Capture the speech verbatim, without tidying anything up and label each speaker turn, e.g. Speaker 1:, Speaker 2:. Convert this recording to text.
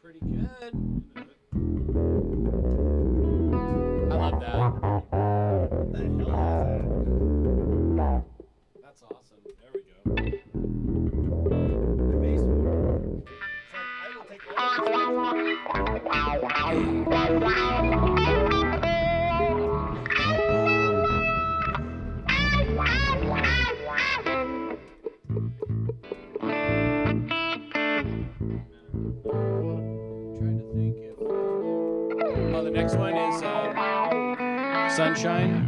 Speaker 1: pretty good. I love that.
Speaker 2: What the hell is that?
Speaker 1: That's awesome. There we go.
Speaker 2: The bass. It's like I will take all
Speaker 1: Trying to think if. Oh, the next one is uh, Sunshine.